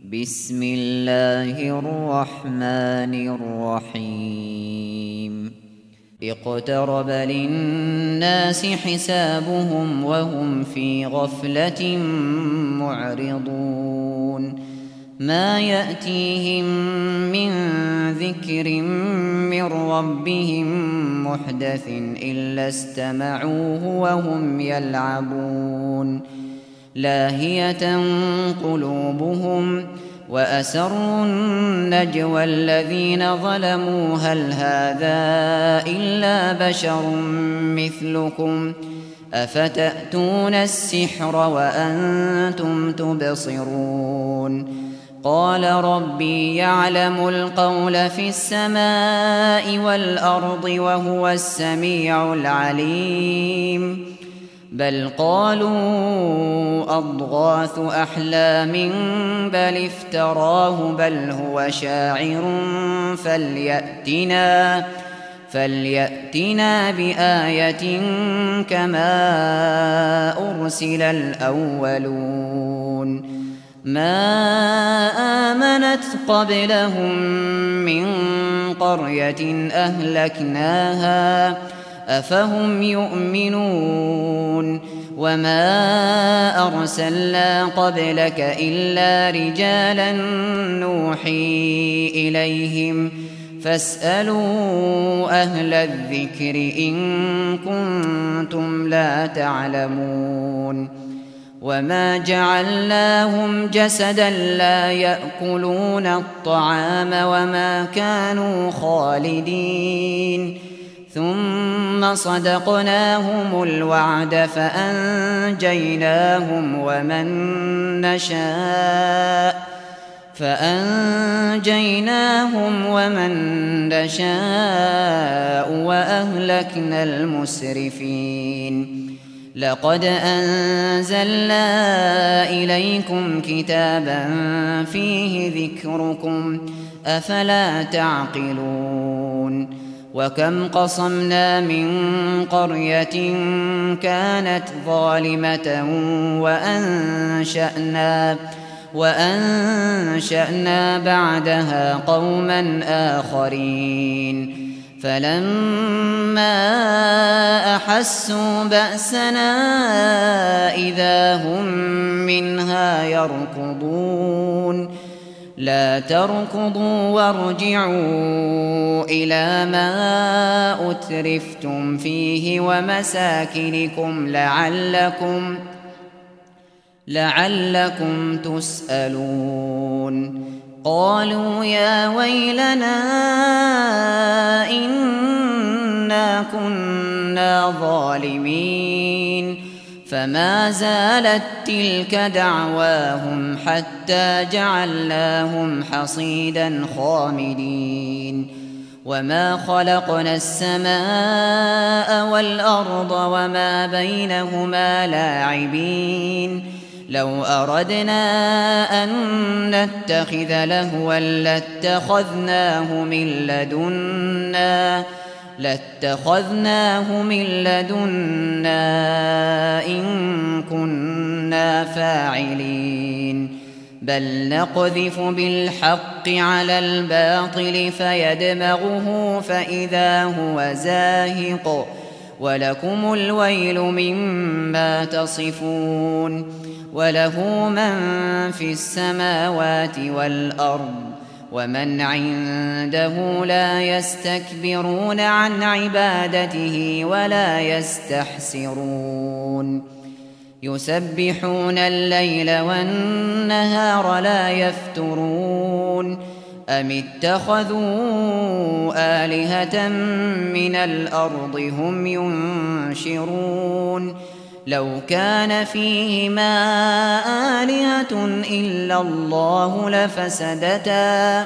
بسم الله الرحمن الرحيم اقترب للناس حسابهم وهم في غفلة معرضون ما يأتيهم من ذكر من ربهم محدث إلا استمعوه وهم يلعبون لاهية قلوبهم وأسروا النجوى الذين ظلموا هل هذا إلا بشر مثلكم أفتأتون السحر وأنتم تبصرون قال ربي يعلم القول في السماء والأرض وهو السميع العليم بل قالوا أضغاث أحلام بل افتراه بل هو شاعر فليأتنا بآية كما أرسل الأولون ما آمنت قبلهم من قرية أهلكناها أفهم يؤمنون وما أرسلنا قبلك إلا رجالا نوحي إليهم فاسألوا أهل الذكر إن كنتم لا تعلمون وما جعلناهم جسدا لا يأكلون الطعام وما كانوا خالدين ثم صدقناهم الوعد فأنجيناهم ومن نشاء وأهلكنا المسرفين لقد أنزلنا إليكم كتابا فيه ذكركم أفلا تعقلون وكم قصمنا من قرية كانت ظالمة وأنشأنا بعدها قوما آخرين فلما أحسوا بأسنا إذا هم منها يركضون لا تركضوا وارجعوا إلى ما أترفتم فيه ومساكنكم لعلكم تسألون قالوا يا ويلنا إنا كنا ظالمين فما زالت تلك دعواهم حتى جعلناهم حصيدا خامدين وما خلقنا السماء والأرض وما بينهما لاعبين لو أردنا أن نتخذ لهوا لاتخذناه من لدنا إن كنا فاعلين بل نقذف بالحق على الباطل فيدمغه فإذا هو زاهق ولكم الويل مما تصفون وله من في السماوات والأرض ومن عنده لا يستكبرون عن عبادته ولا يستحسرون يسبحون الليل والنهار لا يفترون أم اتخذوا آلهة من الأرض هم ينشرون لو كان فيهما آلهة إلا الله لفسدتا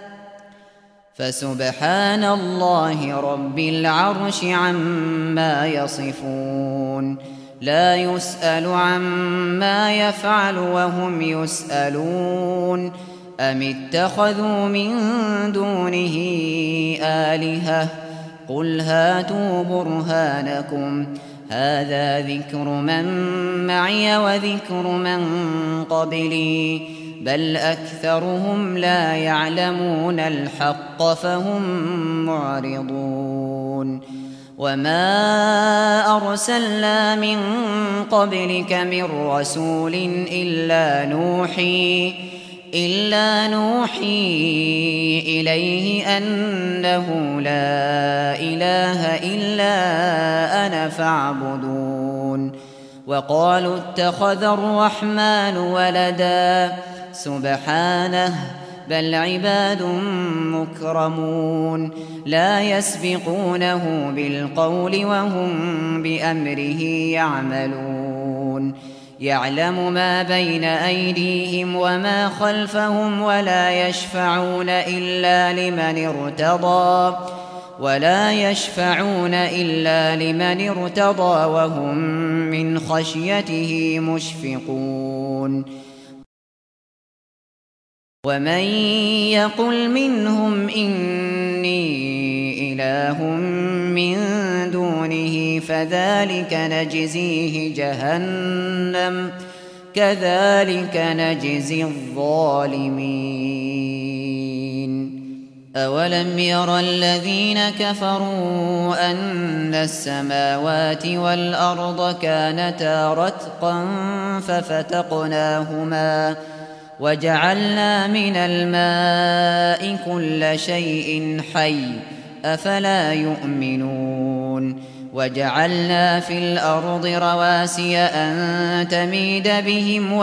فسبحان الله رب العرش عما يصفون لا يسأل عما يفعل وهم يسألون أم اتخذوا من دونه آلهة قل هاتوا برهانكم هذا ذكر من معي وذكر من قبلي بل أكثرهم لا يعلمون الحق فهم معرضون وما أرسلنا من قبلك من رسول إلا نوحي إليه أنه لا إله إلا أنا فاعبدون وقالوا اتخذ الرحمن ولدا سبحانه بل عباد مكرمون لا يسبقونه بالقول وهم بأمره يعملون يعلم ما بين أيديهم وما خلفهم ولا يشفعون إلا لمن ارتضى وهم من خشيته مشفقون ومن يقل منهم إني إله من دونه فذلك نجزيه جهنم كذلك نجزي الظالمين أولم ير الذين كفروا أن السماوات والأرض كانتا رتقا ففتقناهما وجعلنا من الماء كل شيء حي أفلا يؤمنون وجعلنا في الأرض رواسي أن تميد بهم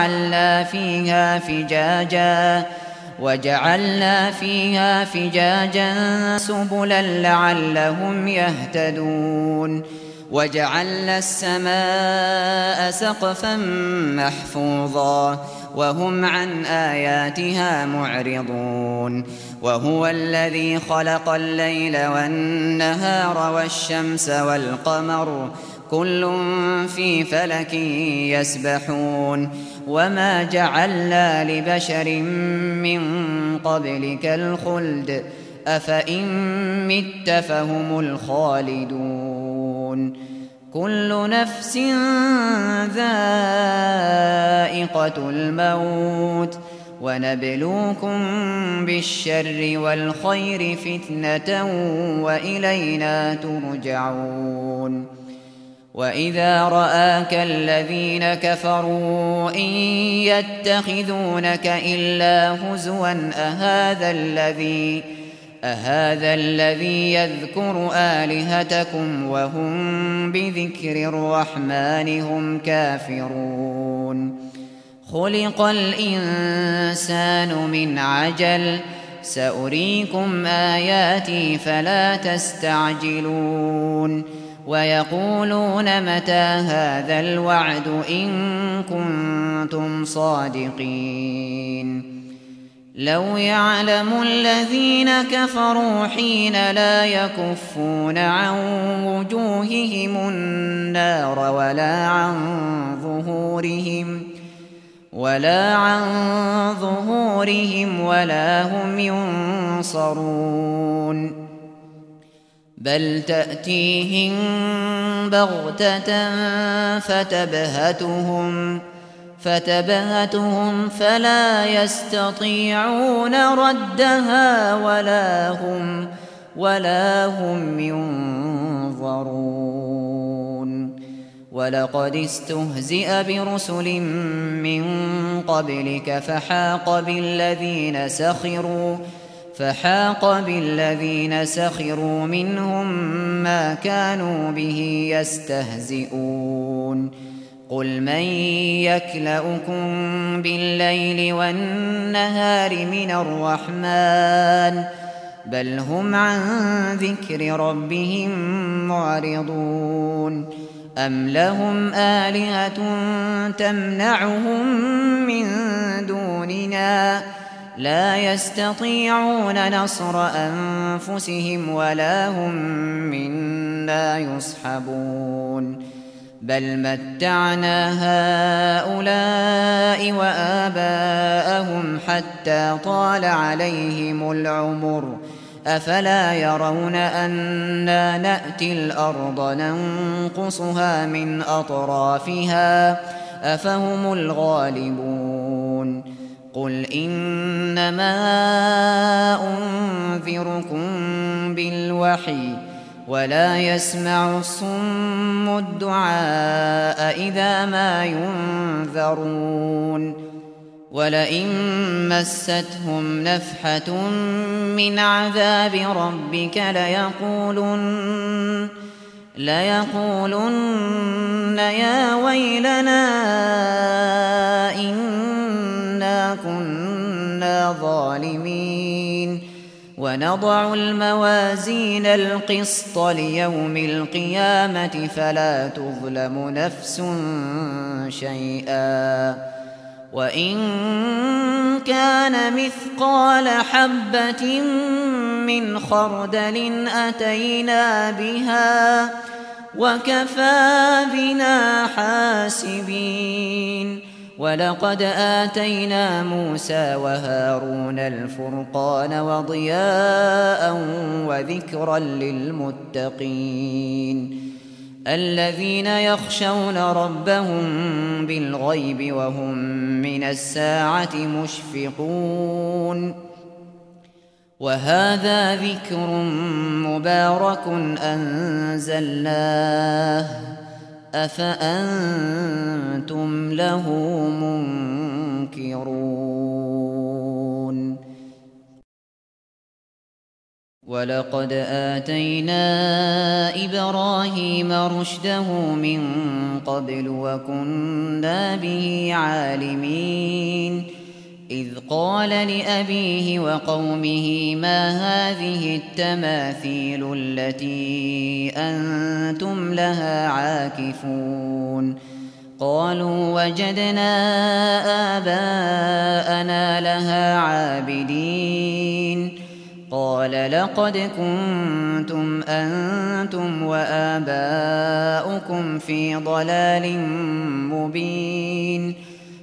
وجعلنا فيها فجاجا سبلا لعلهم يهتدون وجعلنا السماء سقفا محفوظا وهم عن آياتها معرضون وهو الذي خلق الليل والنهار والشمس والقمر كل في فلك يسبحون وما جعلنا لبشر من قبلك الخلد أفإن مت فهم الخالدون كل نفس ذائقة الموت ونبلوكم بالشر والخير فتنة وإلينا ترجعون وإذا رآك الذين كفروا إن يتخذونك إلا هزوا أهذا الذي يذكر آلهتكم وهم بذكر الرحمن هم كافرون خلق الإنسان من عجل سأريكم آياتي فلا تستعجلون ويقولون متى هذا الوعد إن كنتم صادقين لو يعلم الذين كفروا حين لا يكفون عن وجوههم النار ولا عن ظهورهم ولا هم ينصرون بل تأتيهم بغتة فتبهتهم فلا يستطيعون ردها ولا هم ينظرون ولقد استهزئ برسل من قبلك فحاق بالذين سخروا منهم ما كانوا به يستهزئون قل من يكلؤكم بالليل والنهار من الرحمن بل هم عن ذكر ربهم معرضون أم لهم آلهة تمنعهم من دوننا لا يستطيعون نصر أنفسهم ولا هم منا يصحبون بل متعنا هؤلاء وآباءهم حتى طال عليهم العمر أفلا يرون أنا نأتي الأرض ننقصها من أطرافها أفهم الغالبون إنما أنذركم بالوحي ولا يسمع الصم الدعاء إذا ما ينذرون ولئن مستهم نفحة من عذاب ربك ليقولن يا ويلنا إنا كنا ظالمين ونضع الموازين القسط ليوم القيامة فلا تظلم نفس شيئا وإن كان مثقال حبة من خردل أتينا بها وكفى بنا حاسبين ولقد آتينا موسى وهارون الفرقان وضياء وذكرا للمتقين الذين يخشون ربهم بالغيب وهم من الساعة مشفقون وهذا ذكر مبارك أنزلناه أفأنتم له منكرون ولقد آتينا إبراهيم رشده من قبل وكنا به عالمين إذ قال لأبيه وقومه ما هذه التماثيل التي أنتم لها عاكفون قالوا وجدنا آباءنا لها عابدين قال لقد كنتم أنتم وآباؤكم في ضلال مبين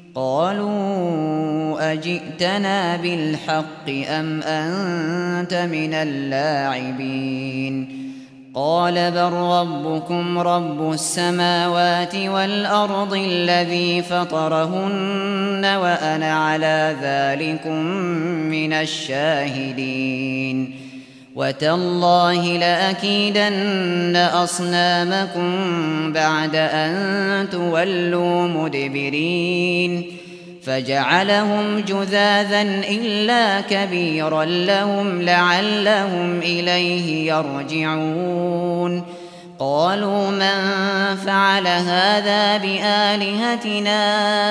قالوا أجئتنا بالحق أم أنت من اللاعبين قال بل ربكم رب السماوات والأرض الذي فطرهن وأنا على ذلكم من الشاهدين وتالله لأكيدن أصنامكم بعد أن تولوا مدبرين فجعلهم جذاذا إلا كبيرا لهم لعلهم إليه يرجعون قالوا من فعل هذا بآلهتنا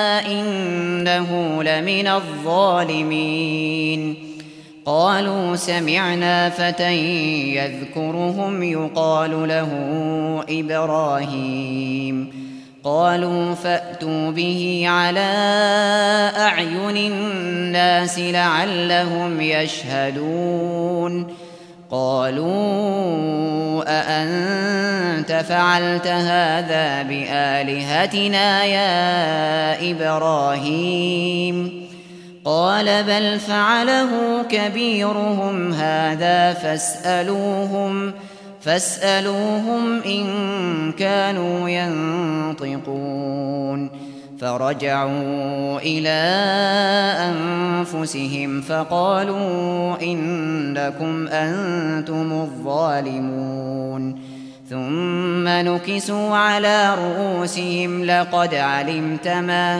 إنه لمن الظالمين قالوا سمعنا فتى يذكرهم يقال له إبراهيم قالوا فأتوا به على أعين الناس لعلهم يشهدون قالوا أأنت فعلت هذا بآلهتنا يا إبراهيم قال بل فعله كبيرهم هذا فاسألوهم إن كانوا ينطقون فرجعوا إلى أنفسهم فقالوا إنكم أنتم الظالمون ثم نكسوا على رؤوسهم لقد علمت ما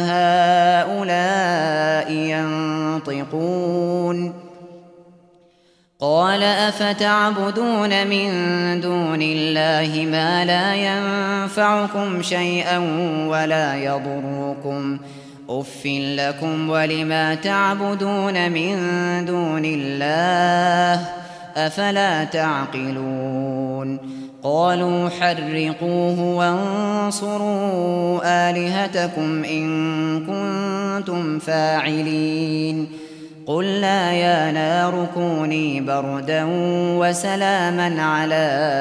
هؤلاء ينطقون قال أفتعبدون من دون الله ما لا ينفعكم شيئا ولا يضركم أف لكم ولما تعبدون من دون الله أفلا تعقلون قالوا حرقوه وانصروا آلهتكم إن كنتم فاعلين قلنا يا نار كوني بردا وسلاما على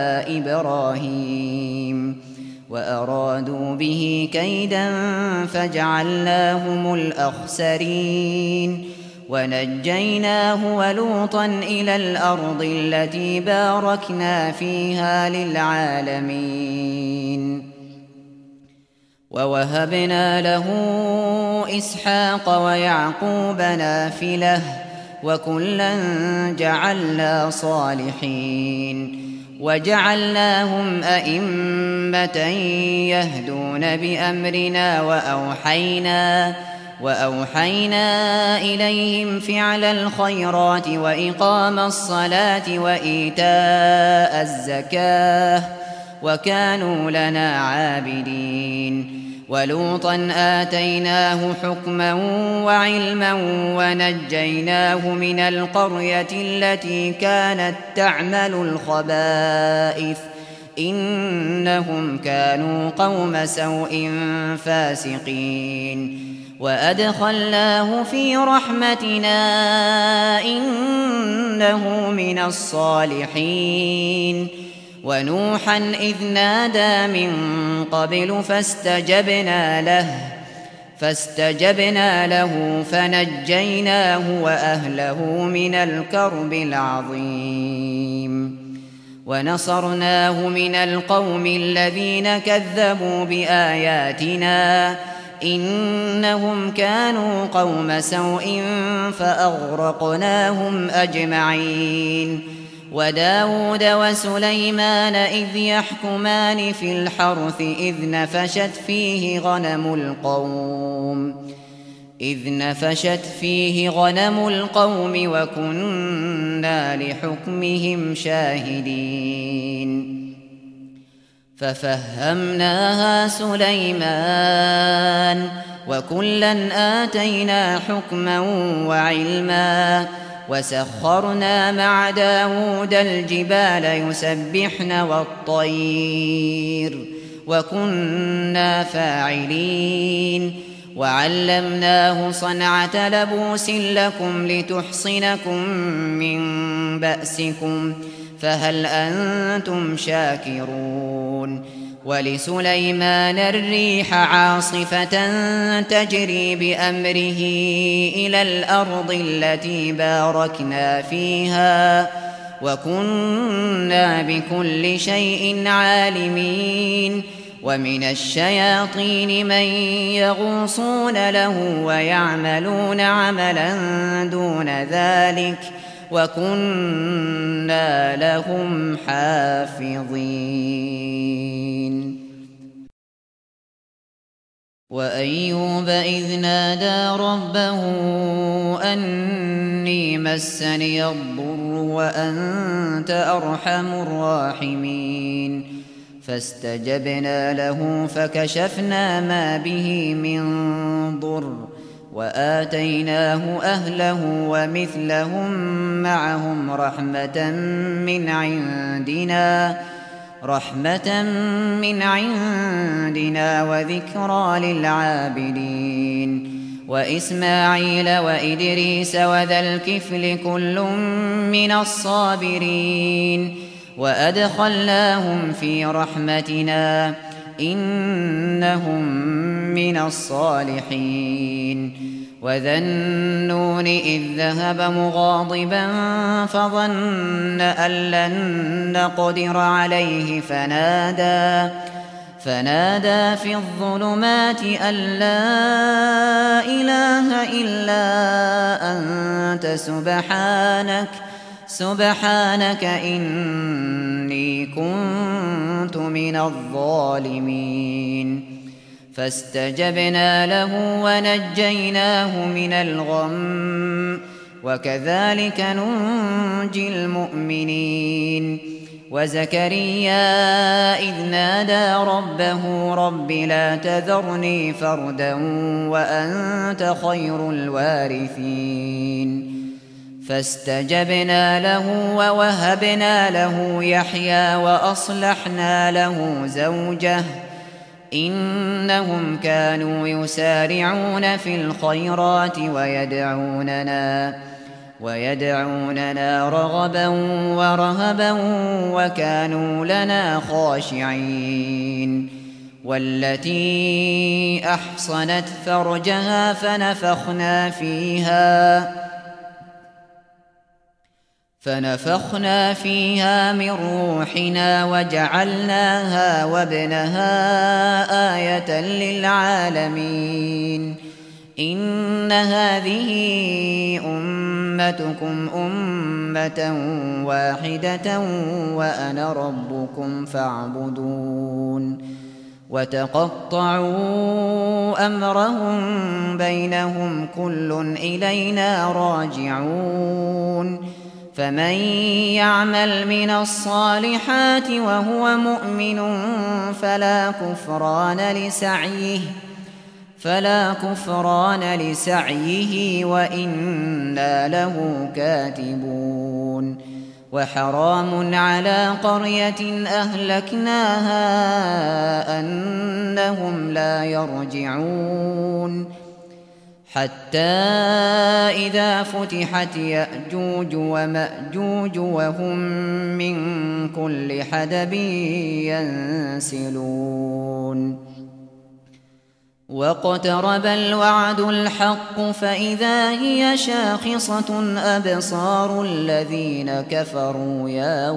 إبراهيم وأرادوا به كيدا فجعلناهم الأخسرين ونجيناه ولوطا إلى الأرض التي باركنا فيها للعالمين ووهبنا له إسحاق ويعقوب نافلة وكلا جعلنا صالحين وجعلناهم أئمة يهدون بأمرنا وأوحينا إليهم فعل الخيرات وإقام الصلاة وإيتاء الزكاة وكانوا لنا عابدين ولوطا آتيناه حكما وعلما ونجيناه من القرية التي كانت تعمل الخبائث إنهم كانوا قوم سوء فاسقين وأدخلناه في رحمتنا إنه من الصالحين ونوحا إذ نادى من قبل فاستجبنا له فنجيناه وأهله من الكرب العظيم ونصرناه من القوم الذين كذبوا بآياتنا إنهم كانوا قوم سوء فأغرقناهم أجمعين وداود وسليمان إذ يحكمان في الحرث إذ نفشت فيه غنم القوم وكنا لحكمهم شاهدين ففهمناها سليمان وكلا آتينا حكما وعلما وسخرنا مع داود الجبال يسبحن والطير وكنا فاعلين وعلمناه صنعة لبوس لكم لتحصنكم من بأسكم فهل أنتم شاكرون ولسليمان الريح عاصفة تجري بأمره إلى الأرض التي باركنا فيها وكنا بكل شيء عالمين ومن الشياطين من يغوصون له ويعملون عملا دون ذلك وكنا لهم حافظين وأيوب إذ نادى ربه أني مسني الضر وأنت أرحم الراحمين فاستجبنا له فكشفنا ما به من ضر وآتيناه أهله ومثلهم معهم رحمة من عندنا وذكرى للعابدين وإسماعيل وإدريس وذا الكفل كل من الصابرين وأدخلناهم في رحمتنا إنهم من الصالحين وذا النون إذ ذهب مغاضبا فظن أن لن نقدر عليه فنادى في الظلمات أن لا إله إلا أنت سبحانك إني كنت من الظالمين فاستجبنا له ونجيناه من الغم وكذلك ننجي المؤمنين وزكريا إذ نادى ربه رب لا تذرني فردا وأنت خير الوارثين فاستجبنا له ووهبنا له يحيى وأصلحنا له زوجه إنهم كانوا يسارعون في الخيرات ويدعوننا رغبا ورهبا وكانوا لنا خاشعين والتي أحصنت فرجها فنفخنا فيها من روحنا وجعلناها وابنها آية للعالمين إن هذه أمتكم أمة واحدة وأنا ربكم فاعبدون وتقطعوا أمرهم بينهم كل إلينا راجعون فمن يعمل من الصالحات وهو مؤمن فلا كفران لسعيه وإنا له كاتبون وحرام على قرية أهلكناها أنهم لا يرجعون حتى إذا فتحت يأجوج ومأجوج وهم من كل حدب ينسلون واقترب الوعد الحق فإذا هي شاخصة أبصار الذين كفروا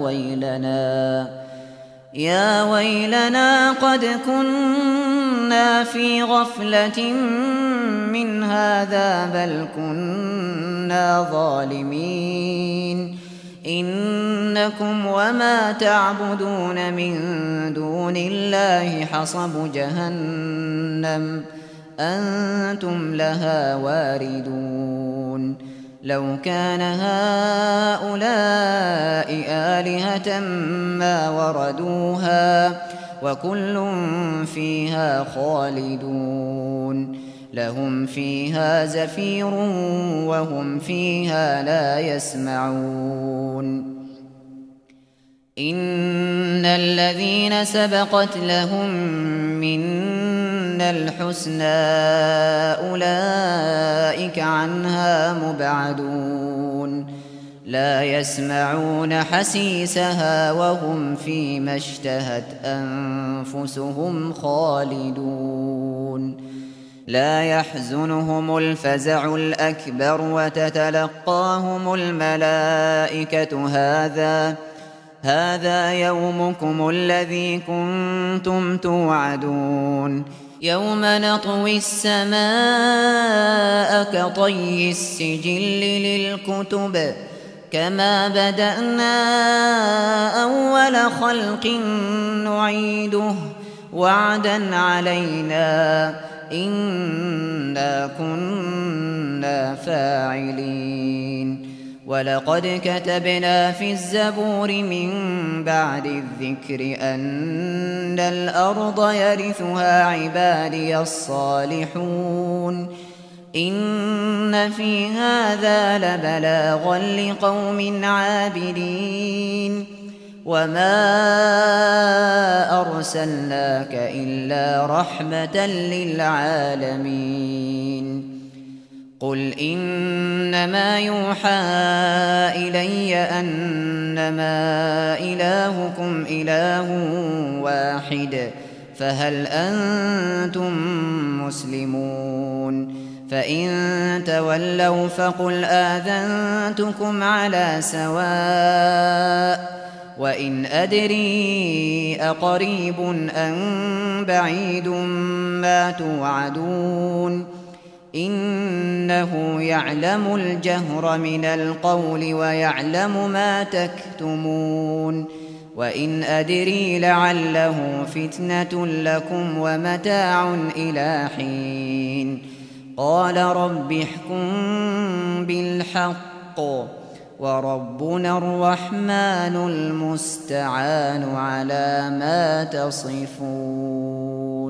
يا ويلنا قد كنا في غفلة من هذا بل كنا ظالمين إنكم وما تعبدون من دون الله حصب جهنم أنتم لها واردون لو كان هؤلاء آلهة ما وردوها وكل فيها خالدون لهم فيها زفير وهم فيها لا يسمعون إن الذين سبقت لهم منا الحسنى أولئك عنها مبعدون لا يسمعون حسيسها وهم فيما اشتهت أنفسهم خالدون لا يحزنهم الفزع الأكبر وتتلقاهم الملائكة هذا يومكم الذي كنتم توعدون يوم نطوي السماء كطي السجل للكتب كما بدأنا أول خلق نعيده وعدا علينا إنا كنا فاعلين ولقد كتبنا في الزبور من بعد الذكر أن الأرض يرثها عبادي الصالحون إن في هذا لبلاغا لقوم عابدين وما أرسلناك إلا رحمة للعالمين قل إنما يوحى إلي أنما إلهكم إله واحد فهل أنتم مسلمون فإن تولوا فقل آذنتكم على سواء وإن أدري أقريب أم بعيد ما توعدون إنه يعلم الجهر من القول ويعلم ما تكتمون وإن أدري لعله فتنة لكم ومتاع إلى حين قال رب احكم بالحق وربنا الرحمن المستعان على ما تصفون